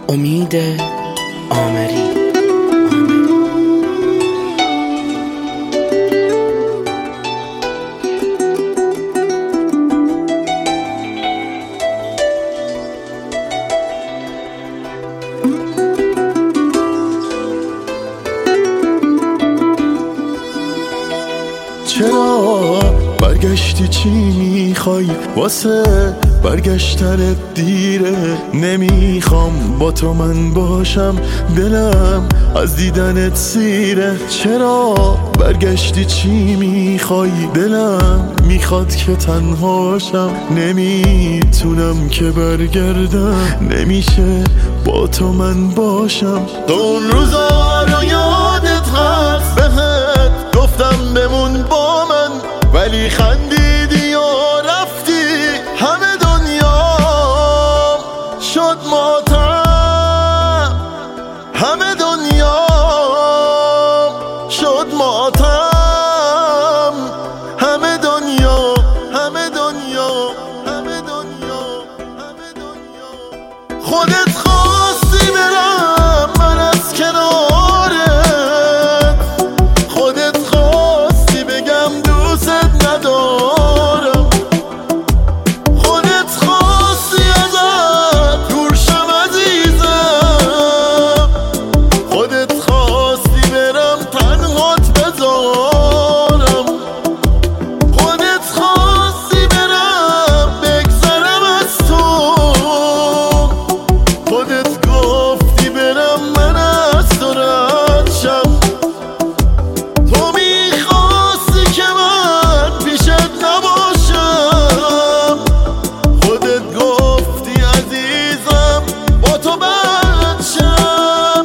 امید آمری. چرا برگشتی؟ چی میخوای؟ واسه برگشتنت دیره. نمیخوام با تو من باشم، دلم از دیدنت سیره. چرا برگشتی؟ چی میخوای؟ دلم میخواد که تنهاشم، نمیتونم که برگردم، نمیشه با تو من باشم. تو اون روزا رو یادت هست؟ بهت گفتم بمون با من، ولی خندیدی و رفتی. همه دنیا شد ماتم، همه دنیا شد ماتم، همه دنیا، همه دنیا، همه دنیا، همه دنیا. خودت خواستی برم من از کنارت، خودت خواستی بگم دوست ندارم، خودت خواستی ازت دور شم عزیزم، خودت خواستی برم تنهات بذارم، خودت خواستی برم بگذرم از تو، خودت گفتی برم من از تو رد شم. تو میخواستی که من پیشت نباشم، خودت گفتی عزیزم با تو بد شم.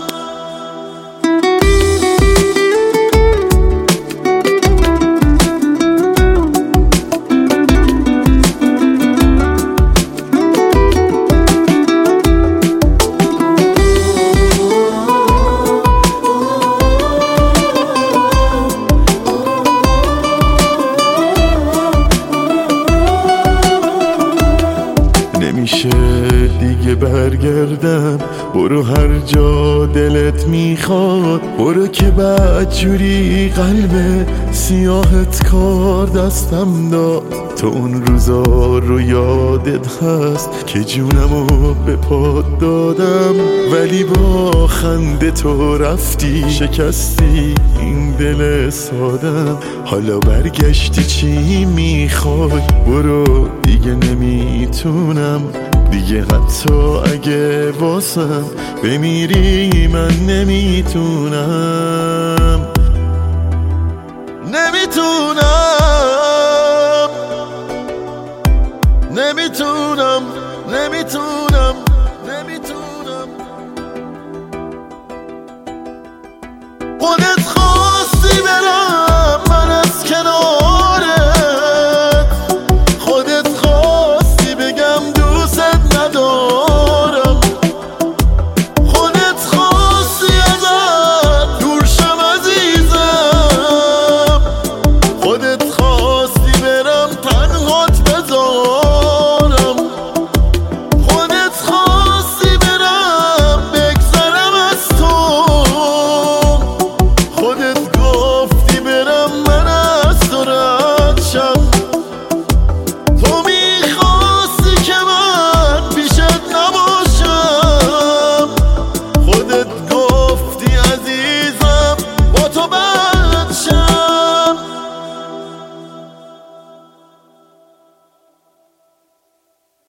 نمیشه دیگه برگردم، برو هر جا دلت میخواد، برو که بدجوری قلب سیاهت کار دستم داد. تو اون روزا رو یادت هست که جونمو به پات دادم، ولی با خنده تو رفتی، شکستی این دل سادم. حالا برگشتی چی میخوای؟ برو دیگه نمیتونم، دیگه حتی اگه واسم بمیری من نمیتونم، نمیتونم، نمیتونم، نمیتونم، نمیتونم. خودت